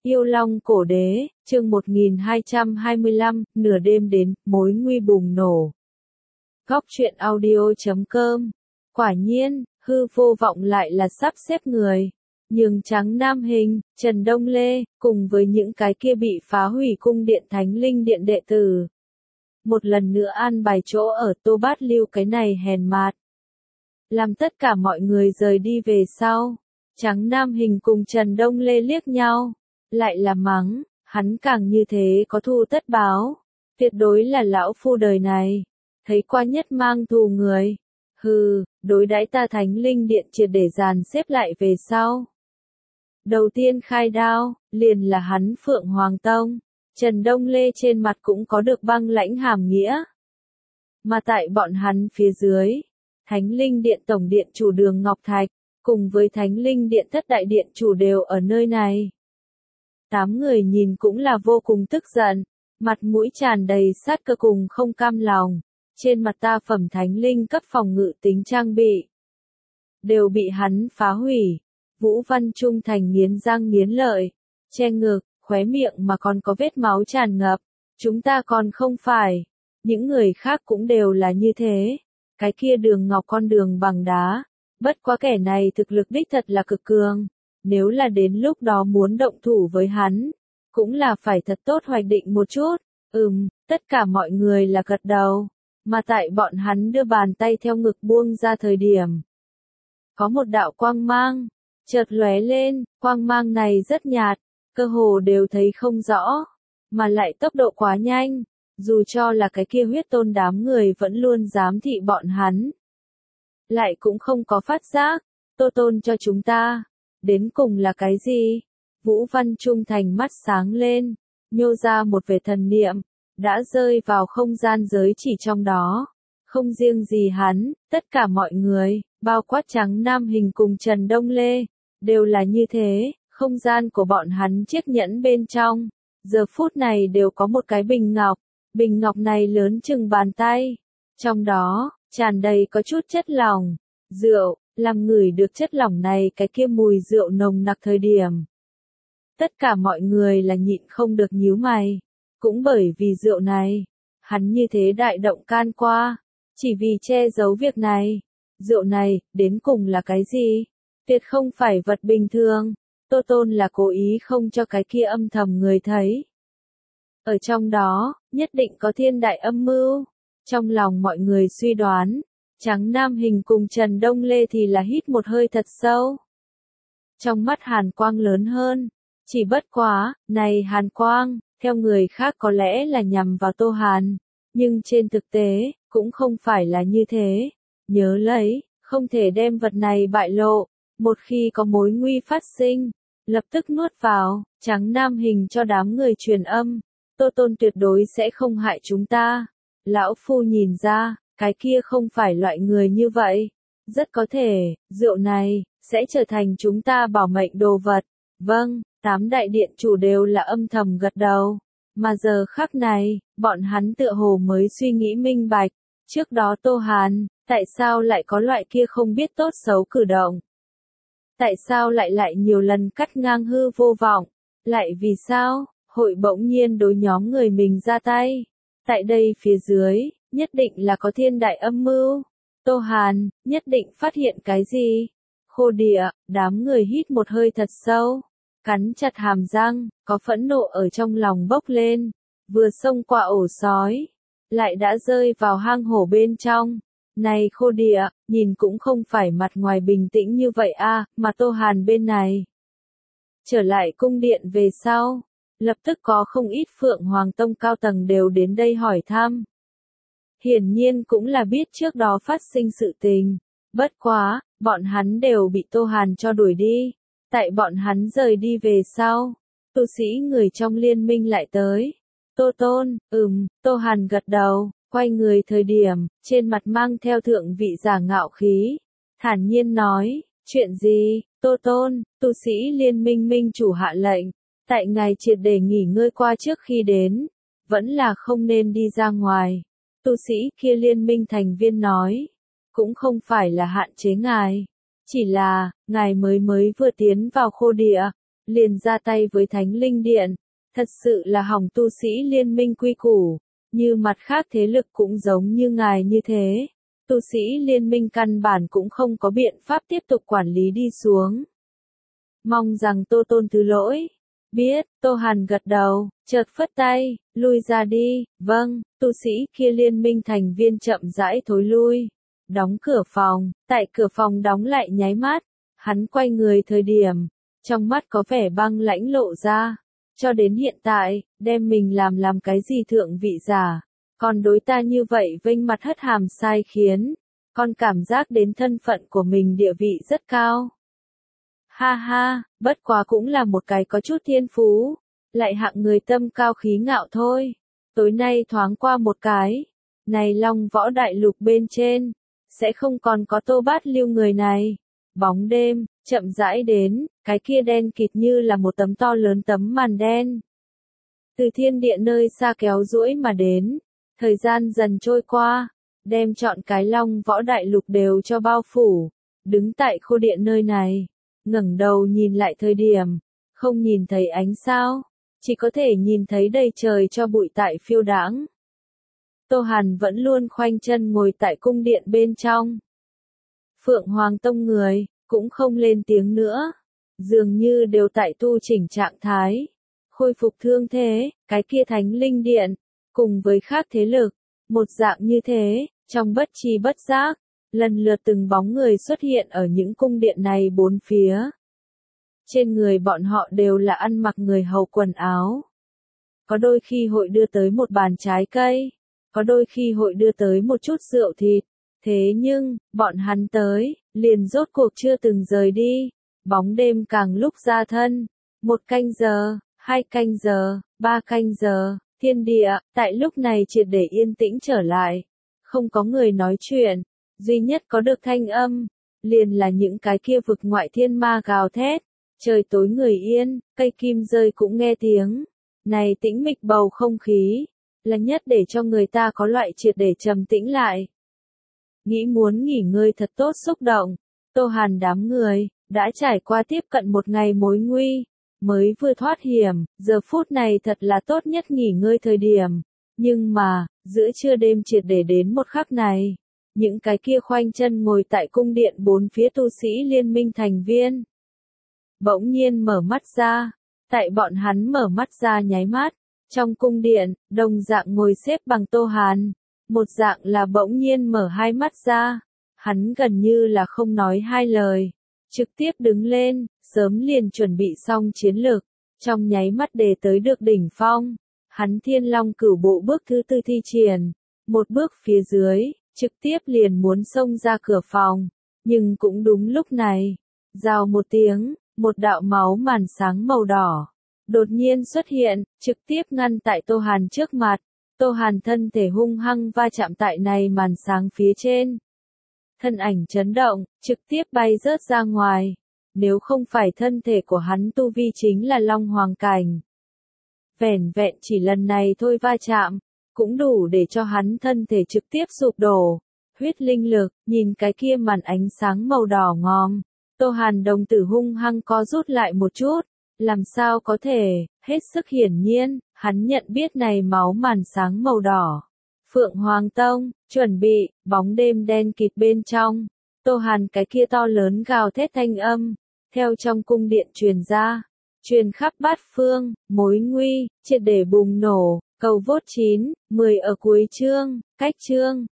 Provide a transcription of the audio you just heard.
Yêu Long Cổ Đế, chương 1225, nửa đêm đến, mối nguy bùng nổ. Góc truyện audio.com. Quả nhiên, hư vô vọng lại là sắp xếp người. Nhường Trắng Nam Hình, Trần Đông Lê, cùng với những cái kia bị phá hủy cung điện Thánh Linh Điện đệ tử. Một lần nữa an bài chỗ ở Tô Bát Lưu cái này hèn mạt. Làm tất cả mọi người rời đi về sau. Trắng Nam Hình cùng Trần Đông Lê liếc nhau. Lại là mắng, hắn càng như thế có thù tất báo. Tuyệt đối là lão phu đời này. Thấy qua nhất mang thù người. Hừ, đối đãi ta Thánh Linh Điện triệt để dàn xếp lại về sau. Đầu tiên khai đao, liền là hắn Phượng Hoàng Tông. Trần Đông Lê trên mặt cũng có được băng lãnh hàm nghĩa. Mà tại bọn hắn phía dưới, Thánh Linh Điện Tổng Điện chủ Đường Ngọc Thạch, cùng với Thánh Linh Điện Thất Đại Điện chủ đều ở nơi này. 8 người nhìn cũng là vô cùng tức giận, mặt mũi tràn đầy sát cơ cùng không cam lòng. Trên mặt ta phẩm Thánh Linh cấp phòng ngự tính trang bị, đều bị hắn phá hủy. Vũ Văn Trung Thành nghiến răng nghiến lợi, che ngực, khóe miệng mà còn có vết máu tràn ngập. Chúng ta còn không phải, những người khác cũng đều là như thế. Cái kia Đường Ngọc con đường bằng đá, bất quá kẻ này thực lực đích thật là cực cường. Nếu là đến lúc đó muốn động thủ với hắn, cũng là phải thật tốt hoạch định một chút. Tất cả mọi người là gật đầu. Mà tại bọn hắn đưa bàn tay theo ngực buông ra thời điểm, có một đạo quang mang chợt lóe lên, quang mang này rất nhạt, cơ hồ đều thấy không rõ, mà lại tốc độ quá nhanh, dù cho là cái kia huyết tôn đám người vẫn luôn giám thị bọn hắn, lại cũng không có phát giác. Tô Tôn cho chúng ta, đến cùng là cái gì? Vũ Văn Trung Thành mắt sáng lên, nhô ra một vệt thần niệm, đã rơi vào không gian giới chỉ trong đó. Không riêng gì hắn, tất cả mọi người, bao quát Trắng Nam Hình cùng Trần Đông Lê, đều là như thế. Không gian của bọn hắn chiếc nhẫn bên trong, giờ phút này đều có một cái bình ngọc. Bình ngọc này lớn chừng bàn tay, trong đó tràn đầy có chút chất lỏng, rượu. Làm ngửi được chất lỏng này cái kia mùi rượu nồng nặc thời điểm, tất cả mọi người là nhịn không được nhíu mày. Cũng bởi vì rượu này, hắn như thế đại động can qua, chỉ vì che giấu việc này. Rượu này, đến cùng là cái gì? Tuyệt không phải vật bình thường. Tô Tôn là cố ý không cho cái kia âm thầm người thấy. Ở trong đó, nhất định có thiên đại âm mưu. Trong lòng mọi người suy đoán, Trắng Nam Hình cùng Trần Đông Lê thì là hít một hơi thật sâu. Trong mắt hàn quang lớn hơn, chỉ bất quá, này hàn quang, theo người khác có lẽ là nhằm vào Tô Hàn, nhưng trên thực tế, cũng không phải là như thế. Nhớ lấy, không thể đem vật này bại lộ, một khi có mối nguy phát sinh, lập tức nuốt vào. Trắng Nam Hình cho đám người truyền âm, Tô Tôn tuyệt đối sẽ không hại chúng ta. Lão phu nhìn ra, cái kia không phải loại người như vậy. Rất có thể, rượu này, sẽ trở thành chúng ta bảo mệnh đồ vật. Vâng, 8 đại điện chủ đều là âm thầm gật đầu. Mà giờ khắc này, bọn hắn tựa hồ mới suy nghĩ minh bạch. Trước đó Tô Hàn, tại sao lại có loại kia không biết tốt xấu cử động? Tại sao lại nhiều lần cắt ngang hư vô vọng? Lại vì sao, hội bỗng nhiên đối nhóm người mình ra tay? Tại đây phía dưới, nhất định là có thiên đại âm mưu. Tô Hàn, nhất định phát hiện cái gì? Khô Địa, đám người hít một hơi thật sâu, cắn chặt hàm răng, có phẫn nộ ở trong lòng bốc lên, vừa xông qua ổ sói, lại đã rơi vào hang hổ bên trong. Này Khô Địa, nhìn cũng không phải mặt ngoài bình tĩnh như vậy a, mà Tô Hàn bên này. Trở lại cung điện về sau, lập tức có không ít Phượng Hoàng Tông cao tầng đều đến đây hỏi thăm. Hiển nhiên cũng là biết trước đó phát sinh sự tình. Bất quá, bọn hắn đều bị Tô Hàn cho đuổi đi. Tại bọn hắn rời đi về sau, tu sĩ người trong liên minh lại tới. Tô Tôn, Tô Hàn gật đầu, quay người thời điểm, trên mặt mang theo thượng vị giả ngạo khí. Thản nhiên nói, chuyện gì? Tô Tôn, tu sĩ liên minh minh chủ hạ lệnh. Tại ngài triệt để nghỉ ngơi qua trước khi đến, vẫn là không nên đi ra ngoài. Tu sĩ kia liên minh thành viên nói, cũng không phải là hạn chế ngài, chỉ là, ngài mới vừa tiến vào Khô Địa, liền ra tay với Thánh Linh Điện. Thật sự là hỏng tu sĩ liên minh quy củ, như mặt khác thế lực cũng giống như ngài như thế. Tu sĩ liên minh căn bản cũng không có biện pháp tiếp tục quản lý đi xuống. Mong rằng Tô Tôn thứ lỗi. Biết, Tô Hàn gật đầu, chợt phất tay, lui ra đi, vâng, tu sĩ kia liên minh thành viên chậm rãi thối lui. Đóng cửa phòng, tại cửa phòng đóng lại nháy mắt, hắn quay người thời điểm, trong mắt có vẻ băng lãnh lộ ra. Cho đến hiện tại, đem mình làm cái gì thượng vị giả, còn đối ta như vậy vênh mặt hất hàm sai khiến, con cảm giác đến thân phận của mình địa vị rất cao. Ha ha, bất quá cũng là một cái có chút thiên phú, lại hạng người tâm cao khí ngạo thôi. Tối nay thoáng qua một cái, này Long Võ Đại Lục bên trên, sẽ không còn có Tô Bát Lưu người này. Bóng đêm, chậm rãi đến, cái kia đen kịt như là một tấm to lớn tấm màn đen. Từ thiên địa nơi xa kéo duỗi mà đến, thời gian dần trôi qua, đem trọn cái Long Võ Đại Lục đều cho bao phủ, đứng tại khô điện nơi này, ngẩng đầu nhìn lại thời điểm, không nhìn thấy ánh sao, chỉ có thể nhìn thấy đầy trời cho bụi tại phiêu đãng. Tô Hàn vẫn luôn khoanh chân ngồi tại cung điện bên trong. Phượng Hoàng Tông người, cũng không lên tiếng nữa, dường như đều tại tu chỉnh trạng thái, khôi phục thương thế, cái kia Thánh Linh Điện, cùng với khác thế lực, một dạng như thế, trong bất tri bất giác, lần lượt từng bóng người xuất hiện ở những cung điện này bốn phía. Trên người bọn họ đều là ăn mặc người hầu quần áo. Có đôi khi hội đưa tới một bàn trái cây, có đôi khi hội đưa tới một chút rượu thịt. Thế nhưng, bọn hắn tới, liền rốt cuộc chưa từng rời đi. Bóng đêm càng lúc ra thân. 1 canh giờ, 2 canh giờ, 3 canh giờ, thiên địa, tại lúc này triệt để yên tĩnh trở lại. Không có người nói chuyện, duy nhất có được thanh âm, liền là những cái kia vực ngoại thiên ma gào thét. Trời tối người yên, cây kim rơi cũng nghe tiếng. Này tĩnh mịch bầu không khí, là nhất để cho người ta có loại triệt để trầm tĩnh lại. Nghĩ muốn nghỉ ngơi thật tốt xúc động, Tô Hàn đám người, đã trải qua tiếp cận một ngày mối nguy, mới vừa thoát hiểm, giờ phút này thật là tốt nhất nghỉ ngơi thời điểm. Nhưng mà, giữa trưa đêm triệt để đến một khắc này, những cái kia khoanh chân ngồi tại cung điện bốn phía tu sĩ liên minh thành viên. Bỗng nhiên mở mắt ra, tại bọn hắn mở mắt ra nháy mắt, trong cung điện, đồng dạng ngồi xếp bằng Tô Hàn. Một dạng là bỗng nhiên mở hai mắt ra, hắn gần như là không nói hai lời, trực tiếp đứng lên, sớm liền chuẩn bị xong chiến lược, trong nháy mắt để tới được đỉnh phong, hắn Thiên Long Cửu Bộ bước thứ 4 thi triển, một bước phía dưới, trực tiếp liền muốn xông ra cửa phòng, nhưng cũng đúng lúc này, rào một tiếng, một đạo máu màn sáng màu đỏ, đột nhiên xuất hiện, trực tiếp ngăn tại Tô Hàn trước mặt. Tô Hàn thân thể hung hăng va chạm tại này màn sáng phía trên. Thân ảnh chấn động, trực tiếp bay rớt ra ngoài. Nếu không phải thân thể của hắn tu vi chính là Long Hoàng cảnh. Vẻn vẹn chỉ lần này thôi va chạm, cũng đủ để cho hắn thân thể trực tiếp sụp đổ. Huyết linh lực, nhìn cái kia màn ánh sáng màu đỏ ngòm. Tô Hàn đồng tử hung hăng co rút lại một chút. Làm sao có thể, hết sức hiển nhiên, hắn nhận biết này máu màn sáng màu đỏ. Phượng Hoàng Tông, chuẩn bị, bóng đêm đen kịt bên trong. Tô Hàn cái kia to lớn gào thét thanh âm, theo trong cung điện truyền ra, truyền khắp bát phương, mối nguy, triệt để bùng nổ, cầu vốt 9, 10 ở cuối chương, cách chương.